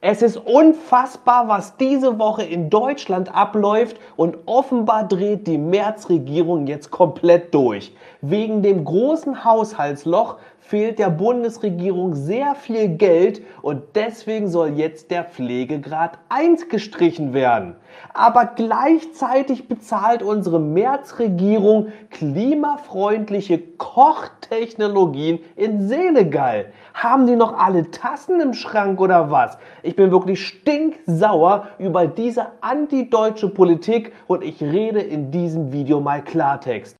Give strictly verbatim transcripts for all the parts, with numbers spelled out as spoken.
Es ist unfassbar, was diese Woche in Deutschland abläuft und offenbar dreht die Merz-Regierung jetzt komplett durch. Wegen dem großen Haushaltsloch fehlt der Bundesregierung sehr viel Geld und deswegen soll jetzt der Pflegegrad eins gestrichen werden. Aber gleichzeitig bezahlt unsere Merz-Regierung klimafreundliche Kochtechnologien in Senegal. Haben die noch alle Tassen im Schrank oder was? Ich bin wirklich stinksauer über diese antideutsche Politik und ich rede in diesem Video mal Klartext.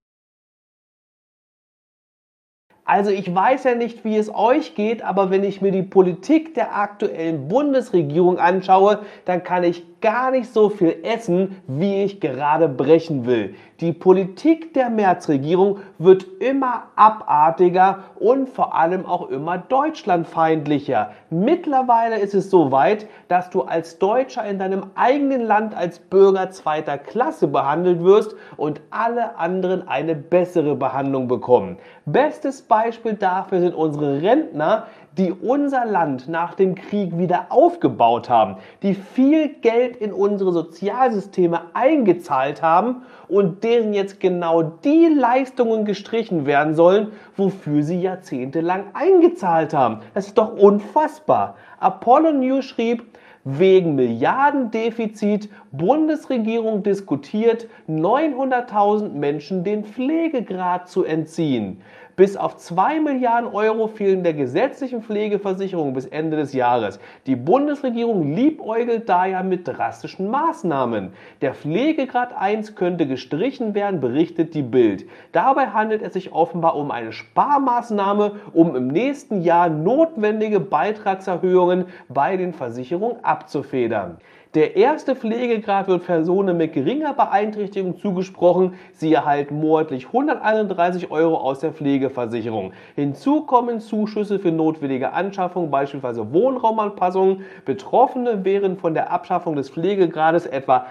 Also ich weiß ja nicht, wie es euch geht, aber wenn ich mir die Politik der aktuellen Bundesregierung anschaue, dann kann ich gar nicht so viel essen, wie ich gerade brechen will. Die Politik der Merz-Regierung wird immer abartiger und vor allem auch immer deutschlandfeindlicher. Mittlerweile ist es so weit, dass du als Deutscher in deinem eigenen Land als Bürger zweiter Klasse behandelt wirst und alle anderen eine bessere Behandlung bekommen. Bestes Beispiel dafür sind unsere Rentner, die unser Land nach dem Krieg wieder aufgebaut haben, die viel Geld in unsere Sozialsysteme eingezahlt haben und deren jetzt genau die Leistungen gestrichen werden sollen, wofür sie jahrzehntelang eingezahlt haben. Das ist doch unfassbar. Apollo News schrieb, wegen Milliardendefizit, Bundesregierung diskutiert, neunhunderttausend Menschen den Pflegegrad zu entziehen. Bis auf zwei Milliarden Euro fehlen der gesetzlichen Pflegeversicherung bis Ende des Jahres. Die Bundesregierung liebäugelt daher mit drastischen Maßnahmen. Der Pflegegrad eins könnte gestrichen werden, berichtet die Bild. Dabei handelt es sich offenbar um eine Sparmaßnahme, um im nächsten Jahr notwendige Beitragserhöhungen bei den Versicherungen abzufedern. Der erste Pflegegrad wird Personen mit geringer Beeinträchtigung zugesprochen. Sie erhalten monatlich hunderteinunddreißig Euro aus der Pflegeversicherung. Hinzu kommen Zuschüsse für notwendige Anschaffungen, beispielsweise Wohnraumanpassungen. Betroffene wären von der Abschaffung des Pflegegrades etwa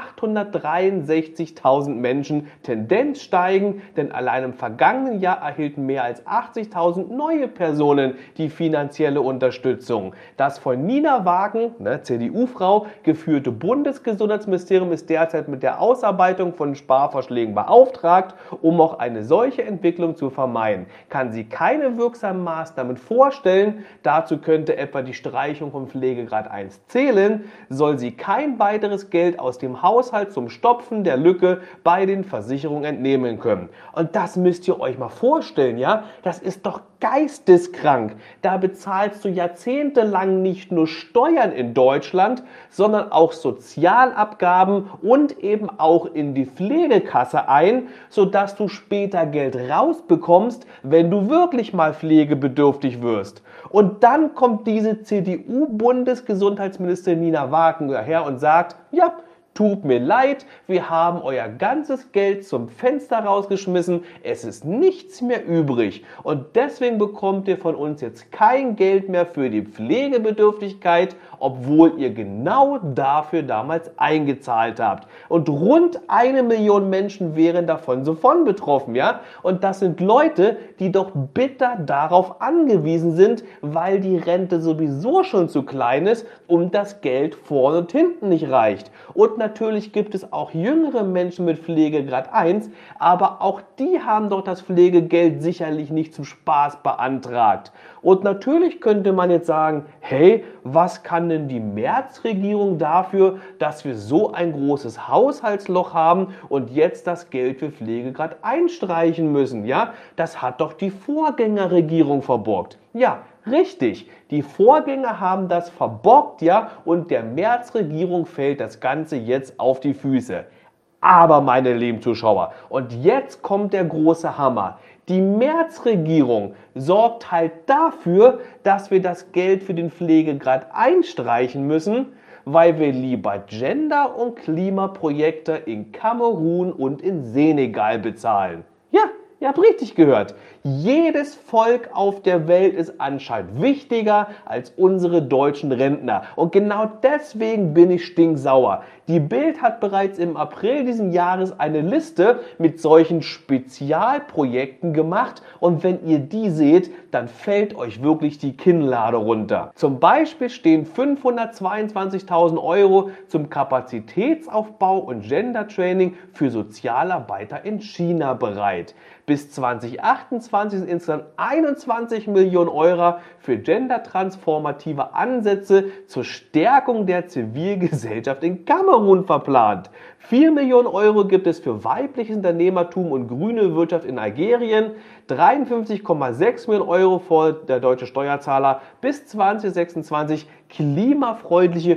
achthundertdreiundsechzigtausend Menschen, Tendenz steigend, denn allein im vergangenen Jahr erhielten mehr als achtzigtausend neue Personen die finanzielle Unterstützung. Das von Nina Wagen, ne, C D U-Frau, geführte Bundesgesundheitsministerium ist derzeit mit der Ausarbeitung von Sparvorschlägen beauftragt, um auch eine solche Entwicklung zu vermeiden. Kann sie keine wirksamen Maßnahmen vorstellen, dazu könnte etwa die Streichung vom Pflegegrad eins zählen, soll sie kein weiteres Geld aus dem Haushalt zum Stopfen der Lücke bei den Versicherungen entnehmen können. Und das müsst ihr euch mal vorstellen, ja? Das ist doch geisteskrank. Da bezahlst du jahrzehntelang nicht nur Steuern in Deutschland, sondern auch Sozialabgaben und eben auch in die Pflegekasse ein, sodass du später Geld rausbekommst, wenn du wirklich mal pflegebedürftig wirst. Und dann kommt diese C D U-Bundesgesundheitsministerin Nina Wagen daher und sagt, ja, tut mir leid, wir haben euer ganzes Geld zum Fenster rausgeschmissen, es ist nichts mehr übrig und deswegen bekommt ihr von uns jetzt kein Geld mehr für die Pflegebedürftigkeit, obwohl ihr genau dafür damals eingezahlt habt. Und rund eine Million Menschen wären davon sofort betroffen, ja? Und das sind Leute, die doch bitter darauf angewiesen sind, weil die Rente sowieso schon zu klein ist und das Geld vorne und hinten nicht reicht. Und natürlich gibt es auch jüngere Menschen mit Pflegegrad eins, aber auch die haben doch das Pflegegeld sicherlich nicht zum Spaß beantragt. Und natürlich könnte man jetzt sagen, hey, was kann denn die Merz-Regierung dafür, dass wir so ein großes Haushaltsloch haben und jetzt das Geld für Pflegegrad einstreichen müssen? Ja, das hat doch die Vorgängerregierung verbockt. Ja, richtig, die Vorgänger haben das verbockt, ja, und der Merz-Regierung fällt das Ganze jetzt auf die Füße. Aber, meine lieben Zuschauer, und jetzt kommt der große Hammer. Die Merz-Regierung sorgt halt dafür, dass wir das Geld für den Pflegegrad einstreichen müssen, weil wir lieber Gender- und Klimaprojekte in Kamerun und in Senegal bezahlen. Ja, Ihr habt richtig gehört. Jedes Volk auf der Welt ist anscheinend wichtiger als unsere deutschen Rentner. Und genau deswegen bin ich stinksauer. Die Bild hat bereits im April diesen Jahres eine Liste mit solchen Spezialprojekten gemacht. Und wenn ihr die seht, dann fällt euch wirklich die Kinnlade runter. Zum Beispiel stehen fünfhundertzweiundzwanzigtausend Euro zum Kapazitätsaufbau und Gender-Training für Sozialarbeiter in China bereit. Bis zweitausendachtundzwanzig sind insgesamt einundzwanzig Millionen Euro für gendertransformative Ansätze zur Stärkung der Zivilgesellschaft in Kamerun verplant. vier Millionen Euro gibt es für weibliches Unternehmertum und grüne Wirtschaft in Algerien. dreiundfünfzig Komma sechs Millionen Euro fordert der deutsche Steuerzahler bis zweitausendsechsundzwanzig klimafreundliche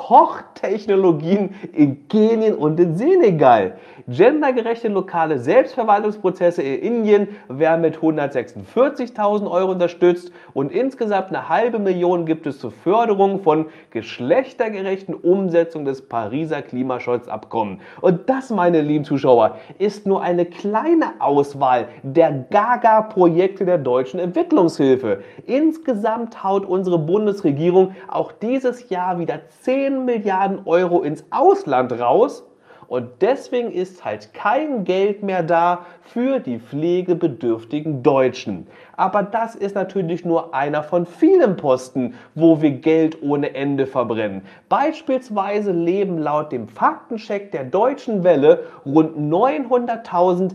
Kochtechnologien in Kenia und in Senegal. Gendergerechte lokale Selbstverwaltungsprozesse in Indien werden mit hundertsechsundvierzigtausend Euro unterstützt und insgesamt eine halbe Million gibt es zur Förderung von geschlechtergerechten Umsetzung des Pariser Klimaschutzabkommens. Und das, meine lieben Zuschauer, ist nur eine kleine Auswahl der Gaga-Projekte der deutschen Entwicklungshilfe. Insgesamt haut unsere Bundesregierung auch dieses Jahr wieder zehn Milliarden Euro ins Ausland raus. Und deswegen ist halt kein Geld mehr da für die pflegebedürftigen Deutschen. Aber das ist natürlich nur einer von vielen Posten, wo wir Geld ohne Ende verbrennen. Beispielsweise leben laut dem Faktencheck der Deutschen Welle rund neunhunderttausend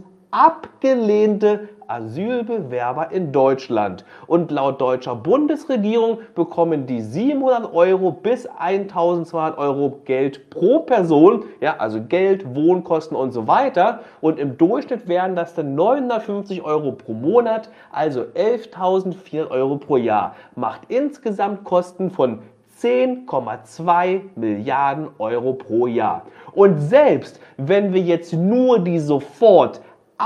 abgelehnte Asylbewerber in Deutschland. Und laut deutscher Bundesregierung bekommen die siebenhundert Euro bis eintausendzweihundert Euro Geld pro Person, ja, also Geld, Wohnkosten und so weiter. Und im Durchschnitt wären das dann neunhundertfünfzig Euro pro Monat, also elftausendvierhundert Euro pro Jahr. Macht insgesamt Kosten von zehn Komma zwei Milliarden Euro pro Jahr. Und selbst wenn wir jetzt nur die sofort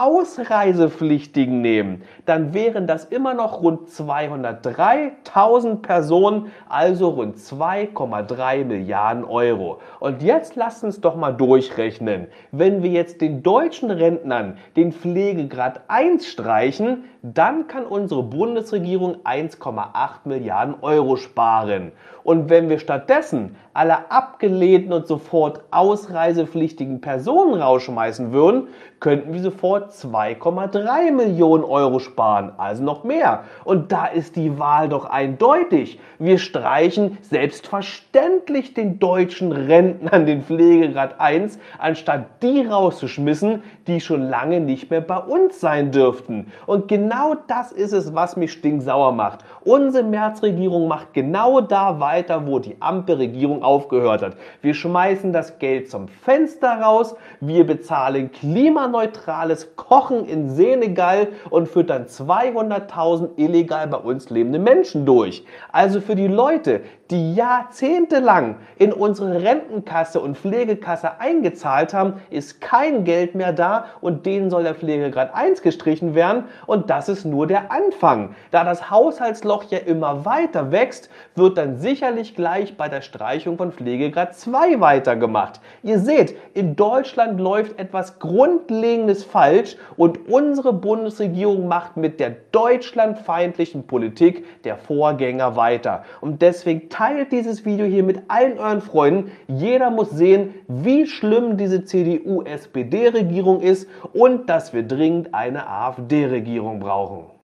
Ausreisepflichtigen nehmen, dann wären das immer noch rund zweihundertdreitausend Personen, also rund zwei Komma drei Milliarden Euro. Und jetzt lasst uns doch mal durchrechnen. Wenn wir jetzt den deutschen Rentnern den Pflegegrad eins streichen, dann kann unsere Bundesregierung eins Komma acht Milliarden Euro sparen. Und wenn wir stattdessen alle abgelehnten und sofort ausreisepflichtigen Personen rausschmeißen würden, könnten wir sofort zwei Komma drei Millionen Euro sparen, also noch mehr. Und da ist die Wahl doch eindeutig. Wir streichen selbstverständlich den deutschen Rentnern den Pflegegrad eins, anstatt die rauszuschmissen, die schon lange nicht mehr bei uns sein dürften. Und genau das ist es, was mich stinksauer macht. Unsere Märzregierung macht genau da weiter, wo die Ampelregierung aufgehört hat. Wir schmeißen das Geld zum Fenster raus, wir bezahlen klimaneutrales Kochen in Senegal und füttern zweihunderttausend illegal bei uns lebende Menschen durch. Also für die Leute, die jahrzehntelang in unsere Rentenkasse und Pflegekasse eingezahlt haben, ist kein Geld mehr da und denen soll der Pflegegrad eins gestrichen werden und das ist nur der Anfang. Da das Haushaltsloch ja immer weiter wächst, wird dann sicherlich gleich bei der Streichung von Pflegegrad zwei weitergemacht. Ihr seht, in Deutschland läuft etwas Grundlegendes falsch und unsere Bundesregierung macht mit der deutschlandfeindlichen Politik der Vorgänger weiter. Und deswegen teilt dieses Video hier mit allen euren Freunden. Jeder muss sehen, wie schlimm diese C D U-S P D-Regierung ist und dass wir dringend eine A f D-Regierung brauchen.